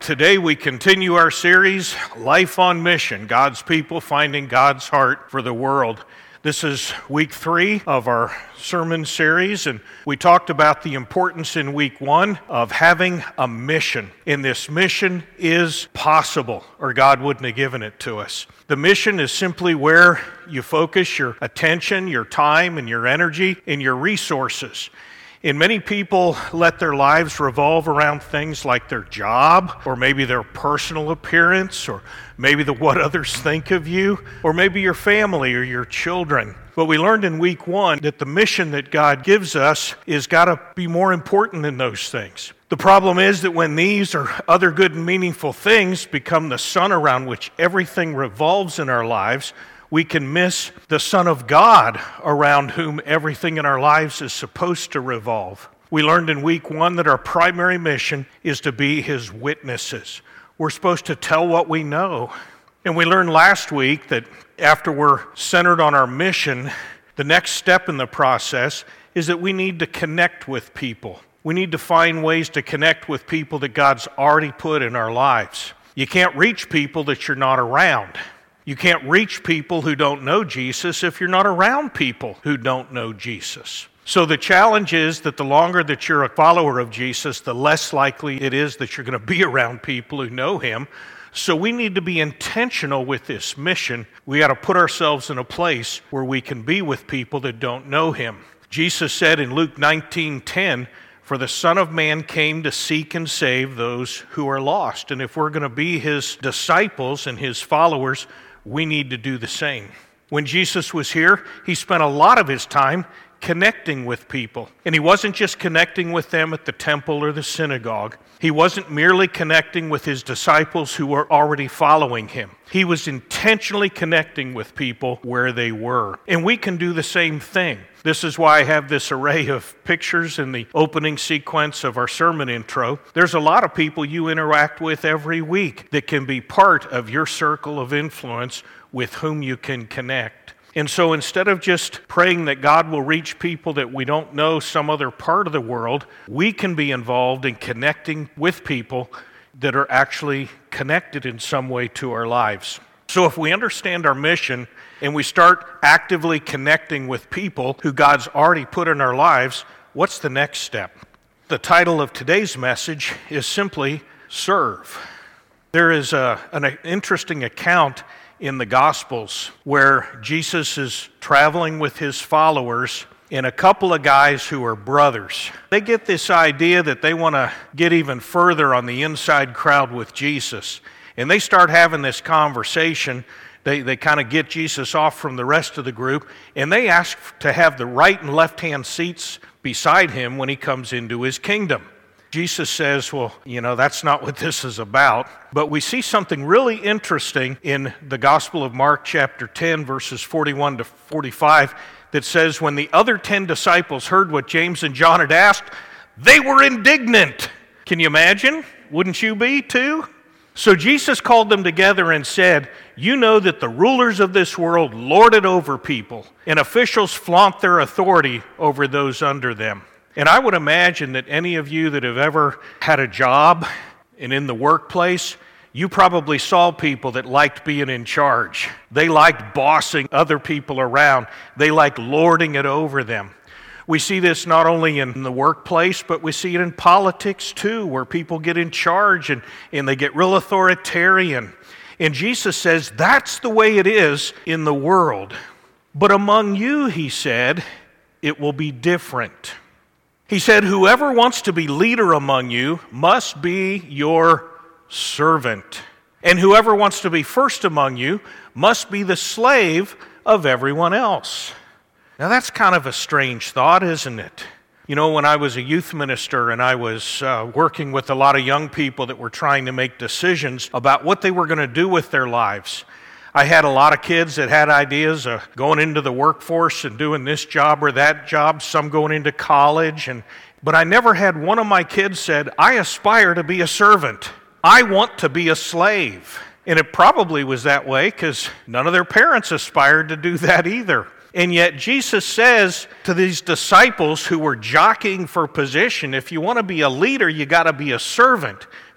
Today we continue our series, Life on Mission, God's People Finding God's Heart for the World. This is week 3 of our sermon series, and we talked about the importance in week 1 of having a mission. And this mission is possible, or God wouldn't have given it to us. The mission is simply where you focus your attention, your time, and your energy, and your resources. And many people let their lives revolve around things like their job, or maybe their personal appearance, or maybe what others think of you, or maybe your family or your children. But we learned in week 1 that the mission that God gives us is got to be more important than those things. The problem is that when these or other good and meaningful things become the sun around which everything revolves in our lives, we can miss the Son of God around whom everything in our lives is supposed to revolve. We learned in week 1 that our primary mission is to be His witnesses. We're supposed to tell what we know. And we learned last week that after we're centered on our mission, the next step in the process is that we need to connect with people. We need to find ways to connect with people that God's already put in our lives. You can't reach people that you're not around. You can't reach people who don't know Jesus if you're not around people who don't know Jesus. So the challenge is that the longer that you're a follower of Jesus, the less likely it is that you're going to be around people who know Him. So we need to be intentional with this mission. We got to put ourselves in a place where we can be with people that don't know Him. Jesus said in Luke 19:10, "For the Son of Man came to seek and save those who are lost." And if we're going to be His disciples and His followers, we need to do the same. When Jesus was here, He spent a lot of His time connecting with people. And He wasn't just connecting with them at the temple or the synagogue. He wasn't merely connecting with His disciples who were already following Him. He was intentionally connecting with people where they were. And we can do the same thing. This is why I have this array of pictures in the opening sequence of our sermon intro. There's a lot of people you interact with every week that can be part of your circle of influence with whom you can connect. And so instead of just praying that God will reach people that we don't know some other part of the world, we can be involved in connecting with people that are actually connected in some way to our lives. So if we understand our mission and we start actively connecting with people who God's already put in our lives, what's the next step? The title of today's message is simply Serve. There is an interesting account in the Gospels where Jesus is traveling with His followers and a couple of guys who are brothers. They get this idea that they want to get even further on the inside crowd with Jesus. And they start having this conversation. They kind of get Jesus off from the rest of the group, and they ask to have the right and left-hand seats beside Him when He comes into His kingdom. Jesus says, well, that's not what this is about. But we see something really interesting in the Gospel of Mark chapter 10, verses 41 to 45, that says, when the other 10 disciples heard what James and John had asked, they were indignant. Can you imagine? Wouldn't you be too? So Jesus called them together and said, "You know that the rulers of this world lord it over people, and officials flaunt their authority over those under them." And I would imagine that any of you that have ever had a job and in the workplace, you probably saw people that liked being in charge. They liked bossing other people around. They liked lording it over them. We see this not only in the workplace, but we see it in politics too, where people get in charge and they get real authoritarian. And Jesus says, that's the way it is in the world. But among you, He said, it will be different. He said, whoever wants to be leader among you must be your servant. And whoever wants to be first among you must be the slave of everyone else. Now that's kind of a strange thought, isn't it? When I was a youth minister and I was working with a lot of young people that were trying to make decisions about what they were going to do with their lives, I had a lot of kids that had ideas of going into the workforce and doing this job or that job, some going into college, but I never had one of my kids said, I aspire to be a servant. I want to be a slave. And it probably was that way because none of their parents aspired to do that either. And yet Jesus says to these disciples who were jockeying for position, if you want to be a leader, you got to be a servant.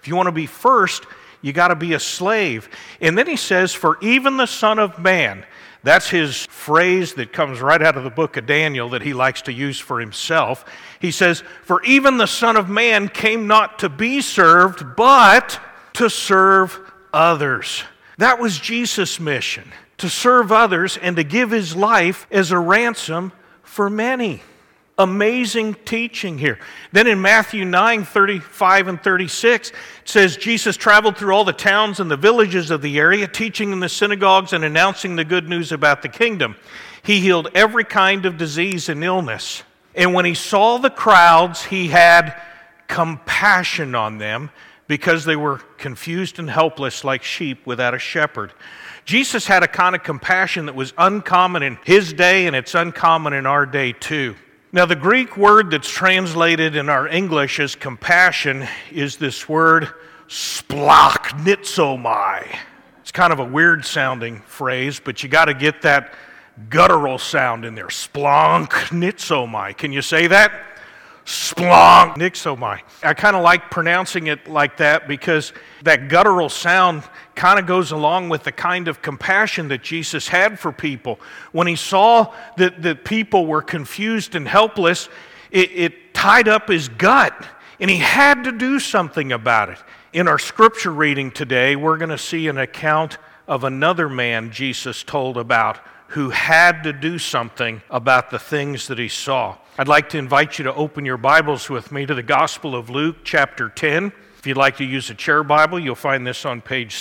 If you want to be first, you got to be a slave. And then he says, for even the Son of Man, that's his phrase that comes right out of the book of Daniel that he likes to use for himself. He says, for even the Son of Man came not to be served, but to serve others. That was Jesus' mission, to serve others and to give his life as a ransom for many. Amazing teaching here. Then in Matthew 9:35 and 36, it says, Jesus traveled through all the towns and the villages of the area, teaching in the synagogues and announcing the good news about the kingdom. He healed every kind of disease and illness. And when he saw the crowds, he had compassion on them because they were confused and helpless like sheep without a shepherd. Jesus had a kind of compassion that was uncommon in his day, and it's uncommon in our day too. Now, the Greek word that's translated in our English as compassion is this word splachnizomai. It's kind of a weird sounding phrase, but you got to get that guttural sound in there. Splachnizomai. Can you say that? Splachnizomai. I kind of like pronouncing it like that because that guttural sound kind of goes along with the kind of compassion that Jesus had for people. When he saw that people were confused and helpless, it tied up his gut, and he had to do something about it. In our scripture reading today, we're going to see an account of another man Jesus told about who had to do something about the things that he saw. I'd like to invite you to open your Bibles with me to the Gospel of Luke, chapter 10. If you'd like to use a chair Bible, you'll find this on page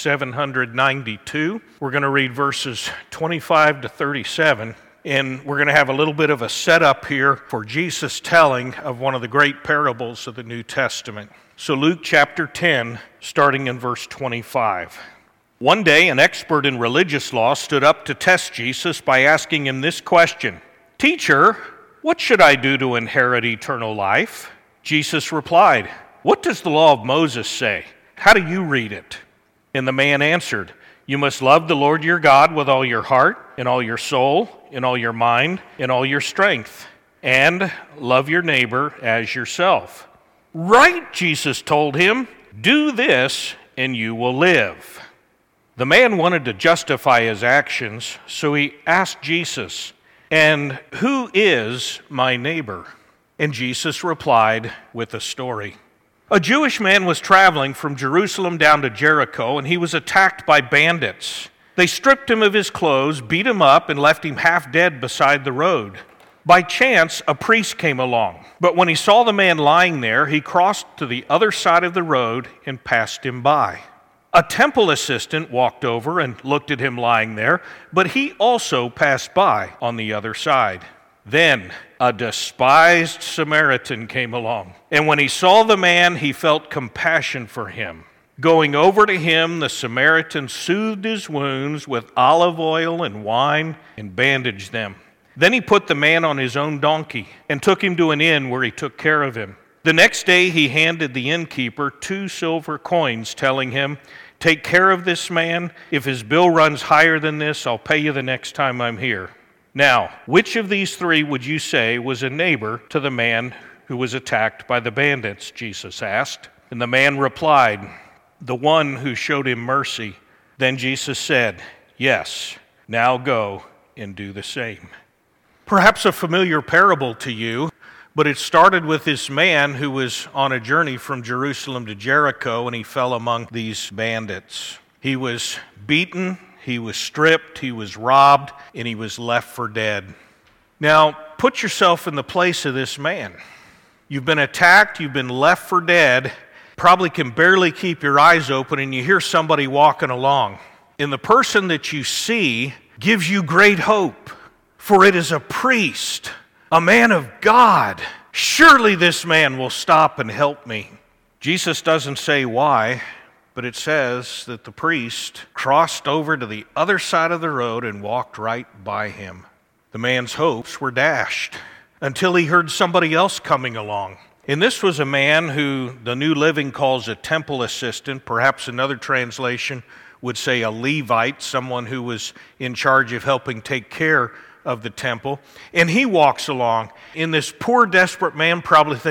792. We're going to read verses 25 to 37, and we're going to have a little bit of a setup here for Jesus telling of one of the great parables of the New Testament. So Luke chapter 10, starting in verse 25. One day, an expert in religious law stood up to test Jesus by asking him this question, "Teacher, what should I do to inherit eternal life?" Jesus replied, "What does the law of Moses say? How do you read it?" And the man answered, "You must love the Lord your God with all your heart, and all your soul, and all your mind, and all your strength, and love your neighbor as yourself." "Right," Jesus told him, "do this, and you will live." The man wanted to justify his actions, so he asked Jesus, "And who is my neighbor?" And Jesus replied with a story. A Jewish man was traveling from Jerusalem down to Jericho, and he was attacked by bandits. They stripped him of his clothes, beat him up, and left him half dead beside the road. By chance, a priest came along, but when he saw the man lying there, he crossed to the other side of the road and passed him by. A temple assistant walked over and looked at him lying there, but he also passed by on the other side. Then a despised Samaritan came along, and when he saw the man, he felt compassion for him. Going over to him, the Samaritan soothed his wounds with olive oil and wine and bandaged them. Then he put the man on his own donkey and took him to an inn where he took care of him. The next day he handed the innkeeper 2 silver coins, telling him, "Take care of this man. If his bill runs higher than this, I'll pay you the next time I'm here." Now, which of these 3 would you say was a neighbor to the man who was attacked by the bandits? Jesus asked. And the man replied, "The one who showed him mercy." Then Jesus said, "Yes, now go and do the same." Perhaps a familiar parable to you, but it started with this man who was on a journey from Jerusalem to Jericho, and he fell among these bandits. He was beaten, he was stripped, he was robbed, and he was left for dead. Now, put yourself in the place of this man. You've been attacked, you've been left for dead, probably can barely keep your eyes open, and you hear somebody walking along. And the person that you see gives you great hope, for it is a priest, a man of God. Surely this man will stop and help me. Jesus doesn't say why, but it says that the priest crossed over to the other side of the road and walked right by him. The man's hopes were dashed until he heard somebody else coming along. And this was a man who the New Living calls a temple assistant. Perhaps another translation would say a Levite, someone who was in charge of helping take care of the temple. And he walks along, and this poor desperate man probably thinks,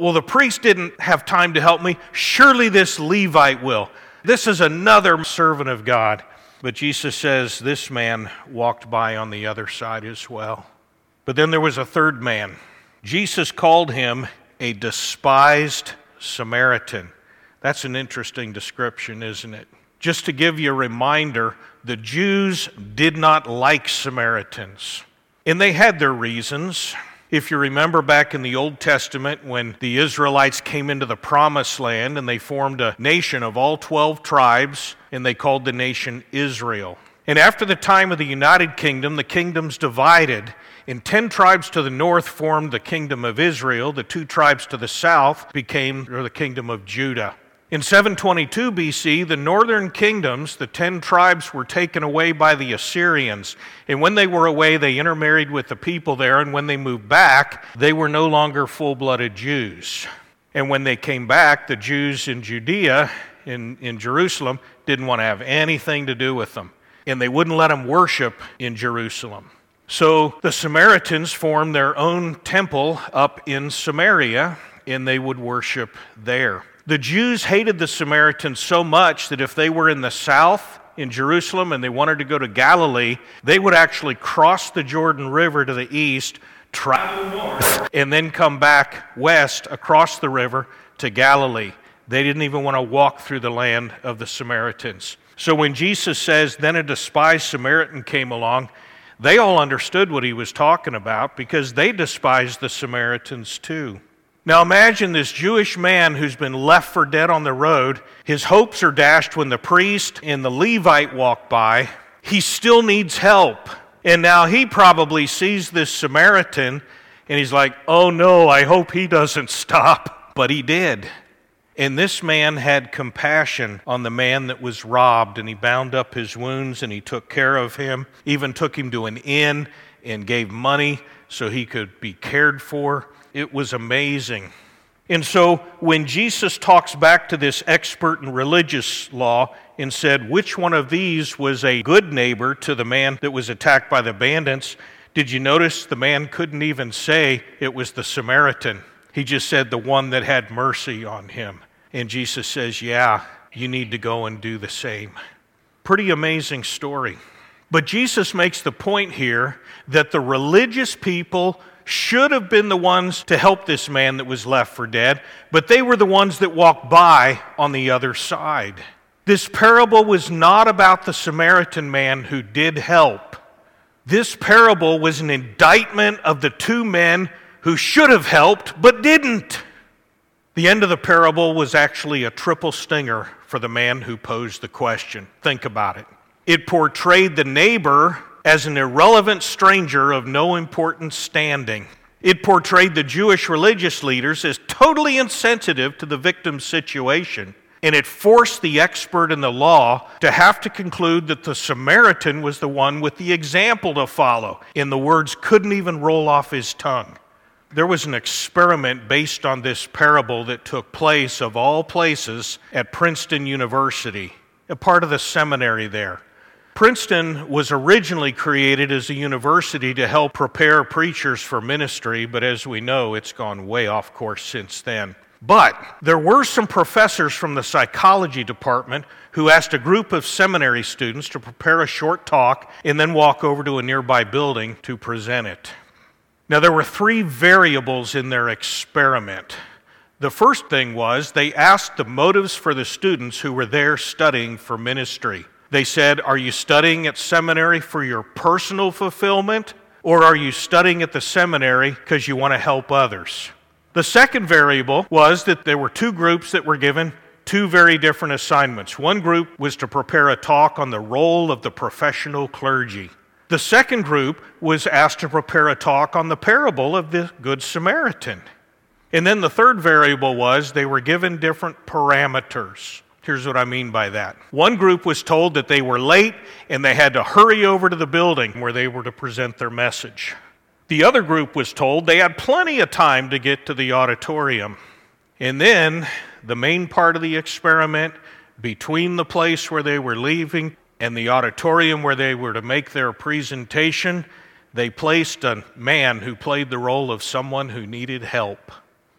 Well, the priest didn't have time to help me. Surely this Levite will. This is another servant of God. But Jesus says this man walked by on the other side as well. But then there was a third man. Jesus called him a despised Samaritan. That's an interesting description, isn't it? Just to give you a reminder, the Jews did not like Samaritans. And they had their reasons. If you remember back in the Old Testament when the Israelites came into the Promised Land and they formed a nation of all 12 tribes, and they called the nation Israel. And after the time of the United Kingdom, the kingdoms divided, and 10 tribes to the north formed the kingdom of Israel. The 2 tribes to the south became the kingdom of Judah. In 722 BC, the northern kingdoms, the 10 tribes, were taken away by the Assyrians. And when they were away, they intermarried with the people there. And when they moved back, they were no longer full-blooded Jews. And when they came back, the Jews in Judea, in Jerusalem, didn't want to have anything to do with them. And they wouldn't let them worship in Jerusalem. So the Samaritans formed their own temple up in Samaria, and they would worship there. The Jews hated the Samaritans so much that if they were in the south in Jerusalem and they wanted to go to Galilee, they would actually cross the Jordan River to the east, travel north, and then come back west across the river to Galilee. They didn't even want to walk through the land of the Samaritans. So when Jesus says, then a despised Samaritan came along, they all understood what he was talking about because they despised the Samaritans too. Now imagine this Jewish man who's been left for dead on the road. His hopes are dashed when the priest and the Levite walk by. He still needs help. And now he probably sees this Samaritan and he's like, oh no, I hope he doesn't stop. But he did. And this man had compassion on the man that was robbed, and he bound up his wounds and he took care of him, even took him to an inn and gave money so he could be cared for. It was amazing. And so when Jesus talks back to this expert in religious law and said, which one of these was a good neighbor to the man that was attacked by the bandits, did you notice the man couldn't even say it was the Samaritan? He just said the one that had mercy on him. And Jesus says, yeah, you need to go and do the same. Pretty amazing story. But Jesus makes the point here that the religious people should have been the ones to help this man that was left for dead, but they were the ones that walked by on the other side. This parable was not about the Samaritan man who did help. This parable was an indictment of the 2 men who should have helped but didn't. The end of the parable was actually a triple stinger for the man who posed the question. Think about it. It portrayed the neighbor as an irrelevant stranger of no important standing. It portrayed the Jewish religious leaders as totally insensitive to the victim's situation. And it forced the expert in the law to have to conclude that the Samaritan was the one with the example to follow. And the words couldn't even roll off his tongue. There was an experiment based on this parable that took place, of all places, at Princeton University, a part of the seminary there. Princeton was originally created as a university to help prepare preachers for ministry, but as we know, it's gone way off course since then. But there were some professors from the psychology department who asked a group of seminary students to prepare a short talk and then walk over to a nearby building to present it. Now, there were 3 variables in their experiment. The first thing was they asked the motives for the students who were there studying for ministry. They said, are you studying at seminary for your personal fulfillment, or are you studying at the seminary because you want to help others? The second variable was that there were 2 groups that were given 2 very different assignments. One group was to prepare a talk on the role of the professional clergy. The second group was asked to prepare a talk on the parable of the Good Samaritan. And then the third variable was they were given different parameters. Here's what I mean by that. One group was told that they were late and they had to hurry over to the building where they were to present their message. The other group was told they had plenty of time to get to the auditorium. And then the main part of the experiment, between the place where they were leaving and the auditorium where they were to make their presentation, they placed a man who played the role of someone who needed help.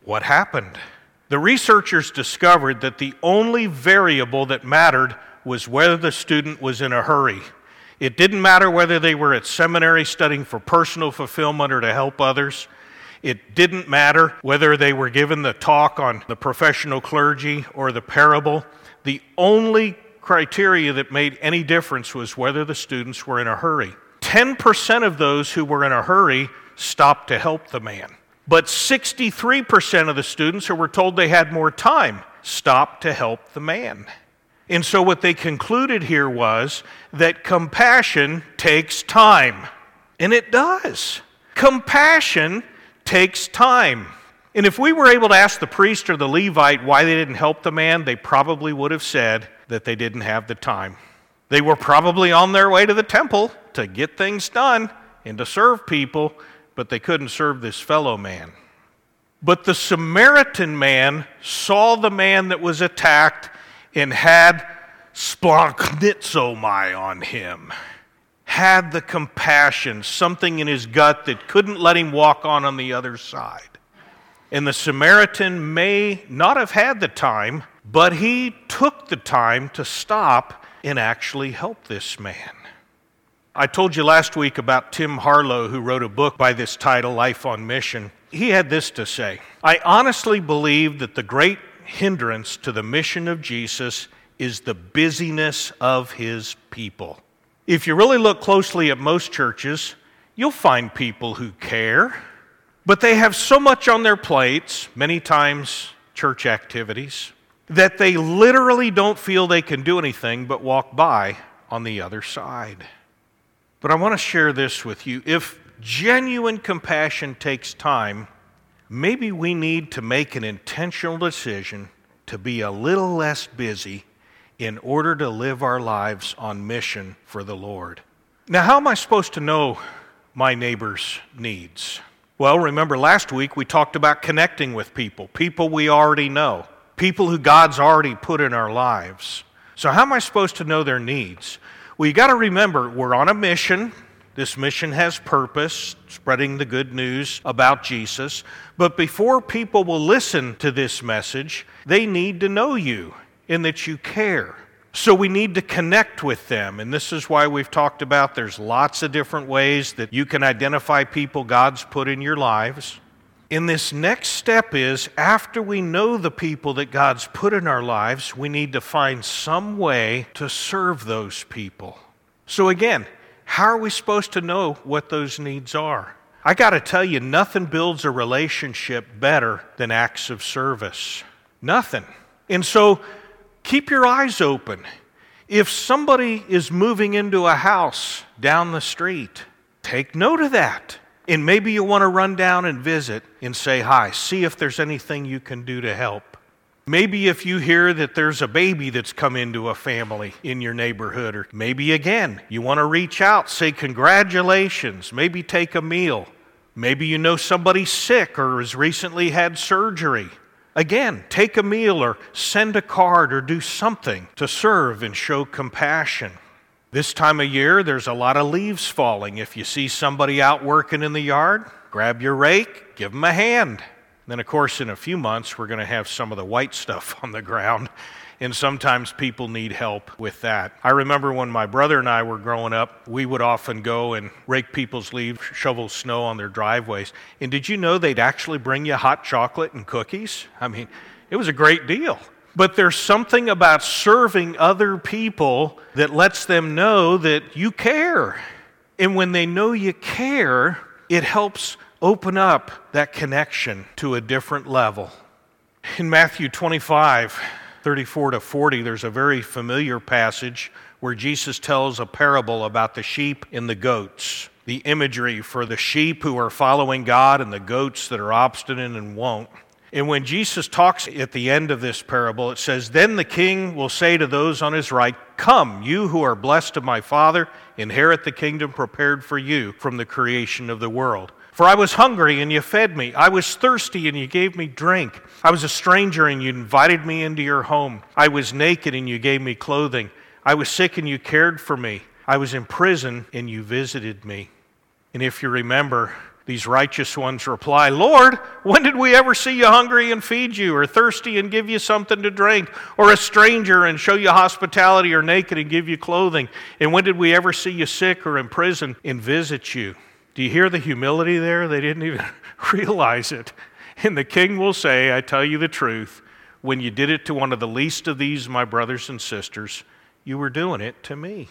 What happened? The researchers discovered that the only variable that mattered was whether the student was in a hurry. It didn't matter whether they were at seminary studying for personal fulfillment or to help others. It didn't matter whether they were given the talk on the professional clergy or the parable. The only criteria that made any difference was whether the students were in a hurry. 10% of those who were in a hurry stopped to help the man. But 63% of the students who were told they had more time stopped to help the man. And so what they concluded here was that compassion takes time. And it does. Compassion takes time. And if we were able to ask the priest or the Levite why they didn't help the man, they probably would have said that they didn't have the time. They were probably on their way to the temple to get things done and to serve people, but they couldn't serve this fellow man. But the Samaritan man saw the man that was attacked and had splanchnizomai on him, had the compassion, something in his gut that couldn't let him walk on the other side. And the Samaritan may not have had the time, but he took the time to stop and actually help this man. I told you last week about Tim Harlow, who wrote a book by this title, Life on Mission. He had this to say: I honestly believe that the great hindrance to the mission of Jesus is the busyness of his people. If you really look closely at most churches, you'll find people who care, but they have so much on their plates, many times church activities, that they literally don't feel they can do anything but walk by on the other side. But I want to share this with you. If genuine compassion takes time, maybe we need to make an intentional decision to be a little less busy in order to live our lives on mission for the Lord. Now, how am I supposed to know my neighbor's needs? Well, remember last week we talked about connecting with people we already know, people who God's already put in our lives. So how am I supposed to know their needs? Well, you got to remember, we're on a mission. This mission has purpose, spreading the good news about Jesus. But before people will listen to this message, they need to know you and that you care. So we need to connect with them. And this is why we've talked about there's lots of different ways that you can identify people God's put in your lives. And this next step is, after we know the people that God's put in our lives, we need to find some way to serve those people. So again, how are we supposed to know what those needs are? I got to tell you, nothing builds a relationship better than acts of service. Nothing. And so keep your eyes open. If somebody is moving into a house down the street, take note of that. And maybe you want to run down and visit and say hi, see if there's anything you can do to help. Maybe if you hear that there's a baby that's come into a family in your neighborhood, or maybe again, you want to reach out, say congratulations, maybe take a meal. Maybe you know somebody's sick or has recently had surgery. Again, take a meal or send a card or do something to serve and show compassion. This time of year, there's a lot of leaves falling. If you see somebody out working in the yard, grab your rake, give them a hand. Then, of course, in a few months, we're going to have some of the white stuff on the ground, and sometimes people need help with that. I remember when my brother and I were growing up, we would often go and rake people's leaves, shovel snow on their driveways. And did you know they'd actually bring you hot chocolate and cookies? I mean, it was a great deal. But there's something about serving other people that lets them know that you care. And when they know you care, it helps open up that connection to a different level. In Matthew 25:34-40, there's a very familiar passage where Jesus tells a parable about the sheep and the goats. The imagery for the sheep who are following God and the goats that are obstinate and won't. And when Jesus talks at the end of this parable, it says, "Then the king will say to those on his right, 'Come, you who are blessed of my Father, inherit the kingdom prepared for you from the creation of the world. For I was hungry and you fed me. I was thirsty and you gave me drink. I was a stranger and you invited me into your home. I was naked and you gave me clothing. I was sick and you cared for me. I was in prison and you visited me.'" And if you remember, These righteous ones reply, Lord, when did we ever see you hungry and feed you, or thirsty and give you something to drink, or a stranger and show you hospitality, or naked and give you clothing? And when did we ever see you sick or in prison and visit you? Do you hear the humility there? They didn't even realize it. And the king will say, I tell you the truth, when you did it to one of the least of these, my brothers and sisters, you were doing it to me.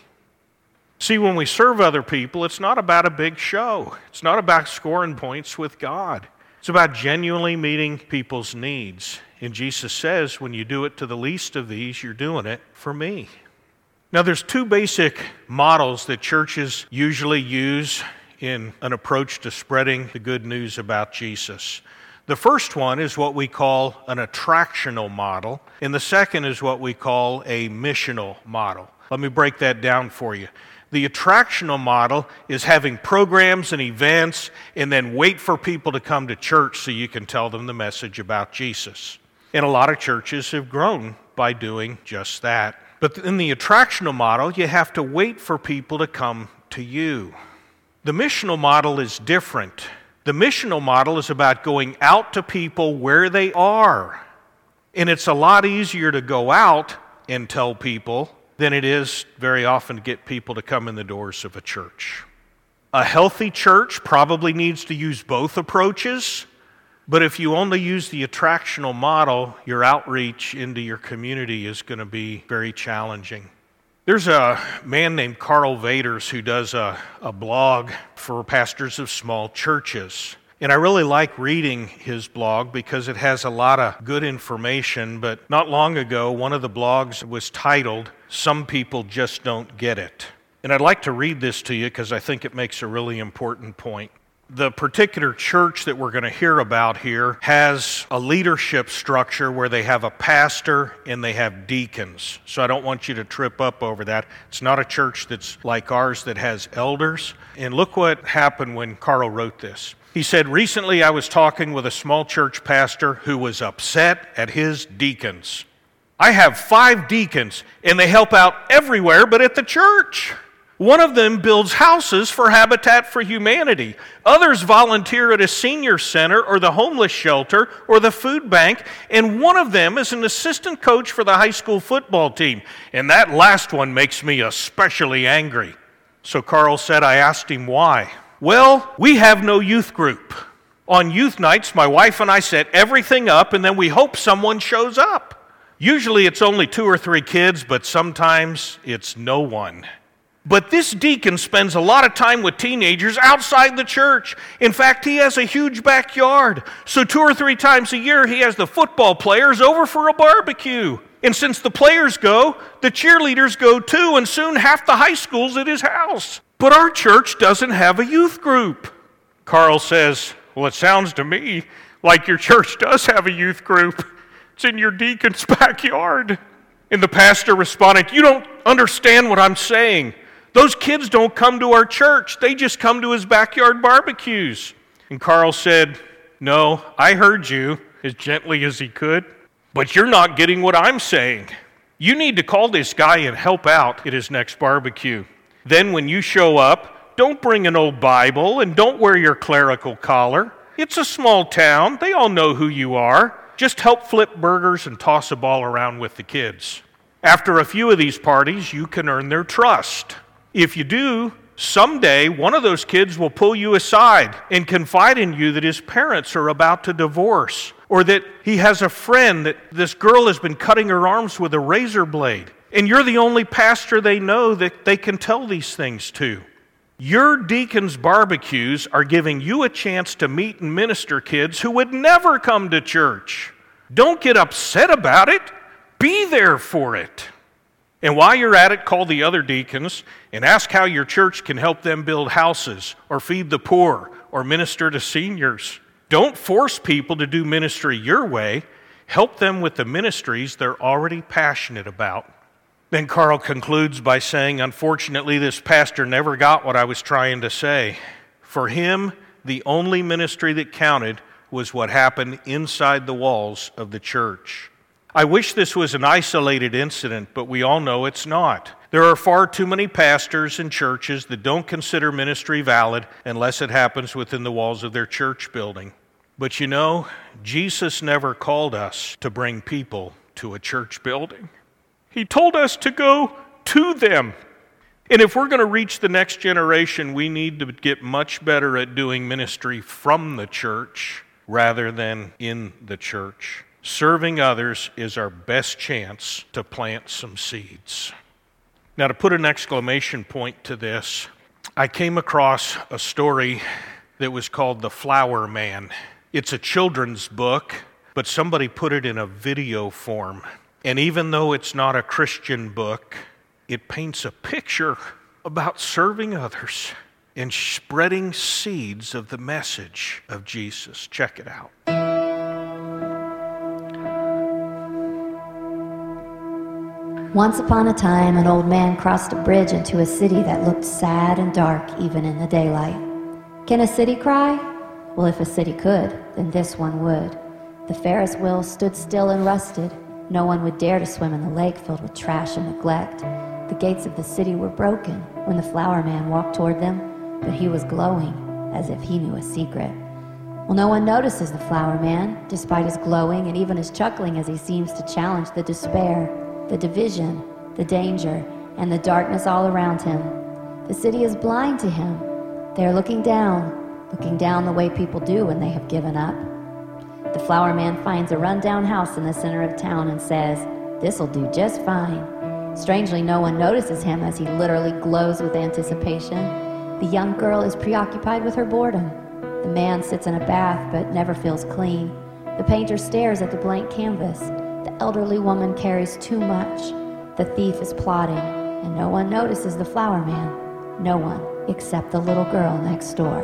See, when we serve other people, it's not about a big show. It's not about scoring points with God. It's about genuinely meeting people's needs. And Jesus says, when you do it to the least of these, you're doing it for me. Now, there's two basic models that churches usually use in an approach to spreading the good news about Jesus. The first one is what we call an attractional model, and the second is what we call a missional model. Let me break that down for you. The attractional model is having programs and events and then wait for people to come to church so you can tell them the message about Jesus. And a lot of churches have grown by doing just that. But in the attractional model, you have to wait for people to come to you. The missional model is different. The missional model is about going out to people where they are. And it's a lot easier to go out and tell people than it is very often to get people to come in the doors of a church. A healthy church probably needs to use both approaches, but if you only use the attractional model, your outreach into your community is going to be very challenging. There's a man named Carl Vaders who does a blog for pastors of small churches. And I really like reading his blog because it has a lot of good information. But not long ago, one of the blogs was titled, Some People Just Don't Get It. And I'd like to read this to you because I think it makes a really important point. The particular church that we're going to hear about here has a leadership structure where they have a pastor and they have deacons. So I don't want you to trip up over that. It's not a church that's like ours that has elders. And look what happened when Carl wrote this. He said, recently I was talking with a small church pastor who was upset at his deacons. I have 5 deacons and they help out everywhere but at the church. One of them builds houses for Habitat for Humanity. Others volunteer at a senior center or the homeless shelter or the food bank. And one of them is an assistant coach for the high school football team. And that last one makes me especially angry. So Carl said, I asked him why. Well, we have no youth group. On youth nights, my wife and I set everything up and then we hope someone shows up. Usually it's only 2 or 3 kids, but sometimes it's no one. But this deacon spends a lot of time with teenagers outside the church. In fact, he has a huge backyard. So 2 or 3 times a year, he has the football players over for a barbecue. And since the players go, the cheerleaders go too, and soon half the high school's at his house. But our church doesn't have a youth group. Carl says, well, it sounds to me like your church does have a youth group. It's in your deacon's backyard. And the pastor responded, you don't understand what I'm saying. Those kids don't come to our church. They just come to his backyard barbecues. And Carl said, no, I heard you, as gently as he could, but you're not getting what I'm saying. You need to call this guy and help out at his next barbecue. Then when you show up, don't bring an old Bible and don't wear your clerical collar. It's a small town. They all know who you are. Just help flip burgers and toss a ball around with the kids. After a few of these parties, you can earn their trust. If you do, someday one of those kids will pull you aside and confide in you that his parents are about to divorce, or that he has a friend that this girl has been cutting her arms with a razor blade, and you're the only pastor they know that they can tell these things to. Your deacon's barbecues are giving you a chance to meet and minister kids who would never come to church. Don't get upset about it. Be there for it. And while you're at it, call the other deacons and ask how your church can help them build houses or feed the poor or minister to seniors. Don't force people to do ministry your way. Help them with the ministries they're already passionate about. Then Carl concludes by saying, unfortunately, this pastor never got what I was trying to say. For him, the only ministry that counted was what happened inside the walls of the church. I wish this was an isolated incident, but we all know it's not. There are far too many pastors and churches that don't consider ministry valid unless it happens within the walls of their church building. But you know, Jesus never called us to bring people to a church building. He told us to go to them. And if we're going to reach the next generation, we need to get much better at doing ministry from the church rather than in the church. Serving others is our best chance to plant some seeds. Now, to put an exclamation point to this, I came across a story that was called The Flower Man. It's a children's book, but somebody put it in a video form. And even though it's not a Christian book, it paints a picture about serving others and spreading seeds of the message of Jesus. Check it out. Once upon a time, an old man crossed a bridge into a city that looked sad and dark even in the daylight. Can a city cry? Well, if a city could, then this one would. The Ferris wheel stood still and rusted. No one would dare to swim in the lake filled with trash and neglect. The gates of the city were broken when the flower man walked toward them, but he was glowing as if he knew a secret. Well, no one notices the flower man, despite his glowing and even his chuckling as he seems to challenge the despair, the division, the danger, and the darkness all around him. The city is blind to him. They are looking down the way people do when they have given up. The flower man finds a rundown house in the center of town and says, "This'll do just fine." Strangely, no one notices him as he literally glows with anticipation. The young girl is preoccupied with her boredom. The man sits in a bath but never feels clean. The painter stares at the blank canvas. The elderly woman carries too much. The thief is plotting, and no one notices the flower man. No one except the little girl next door.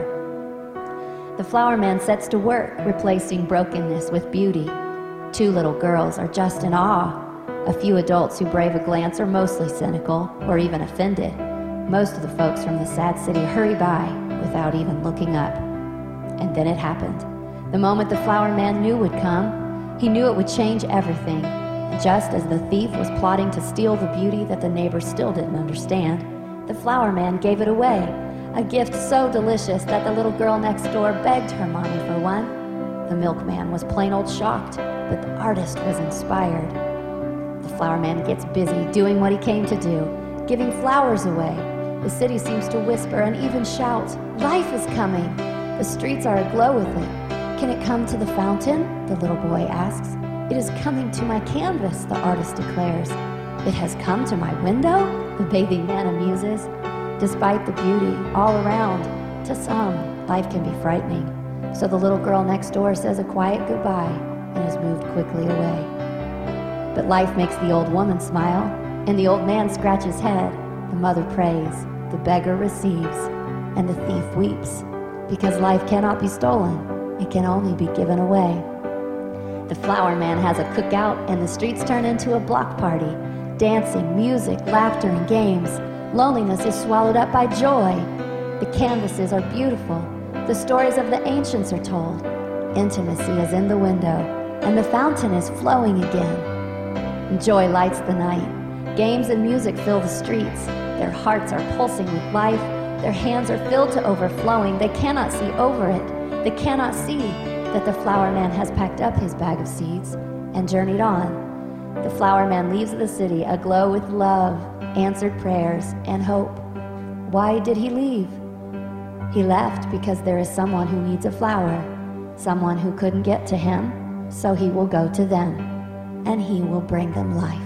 The flower man sets to work, replacing brokenness with beauty. Two little girls are just in awe. A few adults who brave a glance are mostly cynical or even offended. Most of the folks from the sad city hurry by without even looking up. And then it happened. The moment the flower man knew would come, he knew it would change everything. Just as the thief was plotting to steal the beauty that the neighbors still didn't understand, the flower man gave it away. A gift so delicious that the little girl next door begged her mommy for one. The milkman was plain old shocked, but the artist was inspired. The flower man gets busy doing what he came to do, giving flowers away. The city seems to whisper and even shout, "Life is coming!" The streets are aglow with it. "Can it come to the fountain?" the little boy asks. "It is coming to my canvas," the artist declares. "It has come to my window?" the bathing man amuses. Despite the beauty all around, to some, life can be frightening. So the little girl next door says a quiet goodbye and is moved quickly away. But life makes the old woman smile, and the old man scratches his head. The mother prays, the beggar receives, and the thief weeps. Because life cannot be stolen, it can only be given away. The flower man has a cookout, and the streets turn into a block party. Dancing, music, laughter, and games. Loneliness is swallowed up by joy. The canvases are beautiful. The stories of the ancients are told. Intimacy is in the window, and the fountain is flowing again. And joy lights the night. Games and music fill the streets. Their hearts are pulsing with life. Their hands are filled to overflowing. They cannot see over it. They cannot see that the flower man has packed up his bag of seeds and journeyed on. The flower man leaves the city aglow with love, answered prayers, and hope. Why did he leave? He left because there is someone who needs a flower, someone who couldn't get to him, so he will go to them, and he will bring them life.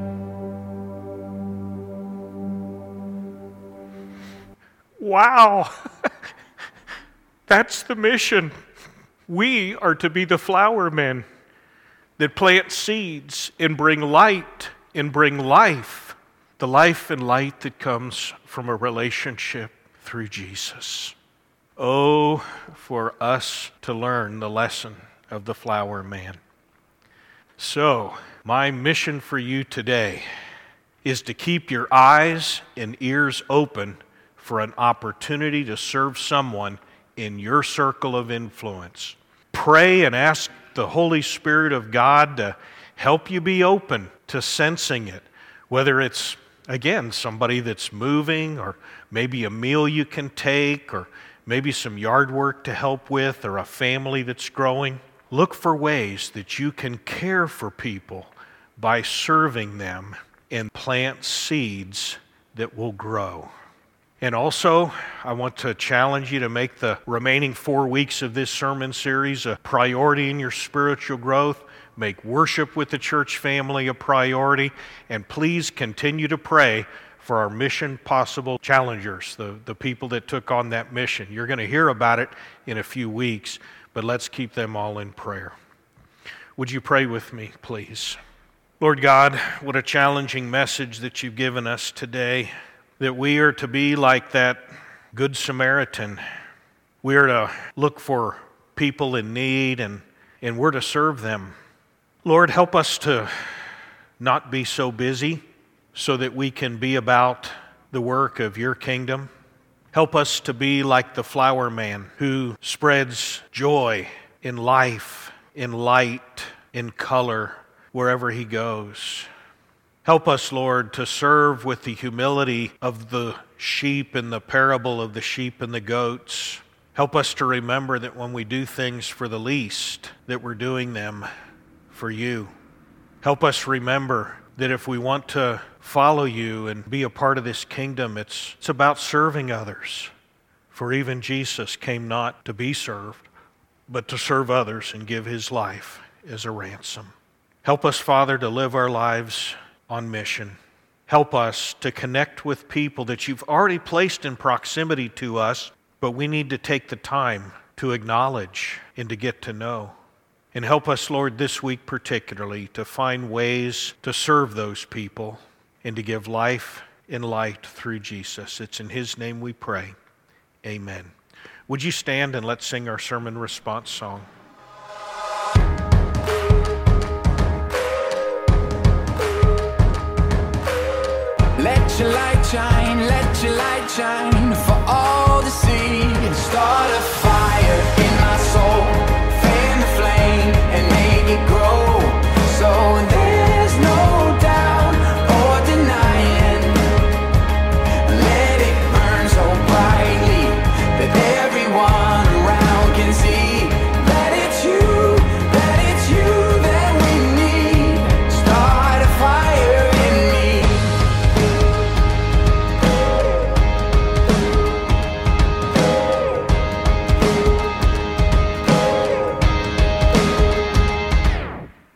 Wow! That's the mission. We are to be the flower men that plant seeds and bring light and bring life. The life and light that comes from a relationship through Jesus. Oh, for us to learn the lesson of the flower man. So, my mission for you today is to keep your eyes and ears open for an opportunity to serve someone in your circle of influence. Pray and ask the Holy Spirit of God to help you be open to sensing it, whether it's Again, somebody that's moving, or maybe a meal you can take, or maybe some yard work to help with, or a family that's growing. Look for ways that you can care for people by serving them and plant seeds that will grow. And also, I want to challenge you to make the remaining 4 weeks of this sermon series a priority in your spiritual growth. Make worship with the church family a priority. And please continue to pray for our Mission Possible challengers, the people that took on that mission. You're going to hear about it in a few weeks, but let's keep them all in prayer. Would you pray with me, please? Lord God, what a challenging message that you've given us today, that we are to be like that Good Samaritan. We are to look for people in need, and we're to serve them. Lord, help us to not be so busy so that we can be about the work of your kingdom. Help us to be like the flower man who spreads joy in life, in light, in color, wherever he goes. Help us, Lord, to serve with the humility of the sheep in the parable of the sheep and the goats. Help us to remember that when we do things for the least, that we're doing them for you. Help us remember that if we want to follow you and be a part of this kingdom, it's about serving others. For even Jesus came not to be served, but to serve others and give his life as a ransom. Help us, Father, to live our lives on mission. Help us to connect with people that you've already placed in proximity to us, but we need to take the time to acknowledge and to get to know. And help us, Lord, this week particularly, to find ways to serve those people and to give life and light through Jesus. It's in his name we pray. Amen. Would you stand and let's sing our sermon response song? Let your light shine, let your light shine.